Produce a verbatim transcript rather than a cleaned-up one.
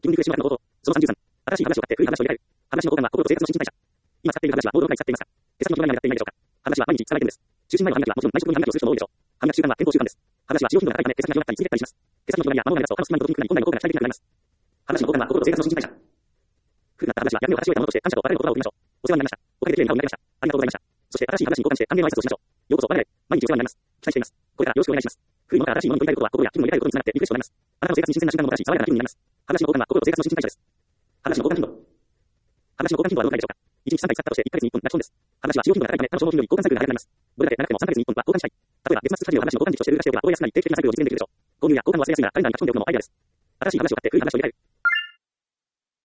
基本流使用型の応答。そのさんじゅうさん。新しい話を買って古い話を入れ替える。話の交換は心と生活の新陳代謝。今使っている話はモードを使っていますか？手先の人がになっていないでしょうか？話は毎日伝えているんです。就寝前の歯磨きはもちろん毎食後に歯磨きをする人も多いでしょう。歯磨き習慣は健康習慣です。話は使用頻度が高いため手先が広がったりついてったりします。手先の広がりや顎の長さと歯の隙間に届きにくくなり本来の効果が期待できなくなります。話の交換は心と生活の新陳代謝。古くなった話は闇を形を得たものとして感謝と別れの言葉を送りましょう。お世話になりました。おかげで綺麗な顔になりました。ありがとうございました。そして新しい話に交換して歓迎の挨拶をしましょう。ようこそ我々へ。毎日お世話になります。期待しています。これからよろしくお願いします。古いものから新しいものに取り替えることは心や気分を入れ替えることにつながってリフレッシュとなります。あなたの生活に新鮮な瞬間ももたらし爽やかな気分になります。話の交換は心と生活の新陳代謝です。話の交換頻度。話の交換頻度はどのくらいでしょうか？いちにちさんかい使ったとしていっかげつにいっぽんが基本です。話は使用頻度が高いため他の消耗頻度に交換サイクルが早くなります。どれだけ長くてもさんかげつにいっぽんは交換したい。例えば月末スタジオが話の交換時期としてルール化しておけば覚えやすくなり定期的なサイクルを実現できるでしょう。購入や交換の忘れやすいが彼らに書き込んでおくのもアイデアです。新しい話を買って古い話を入れ替える。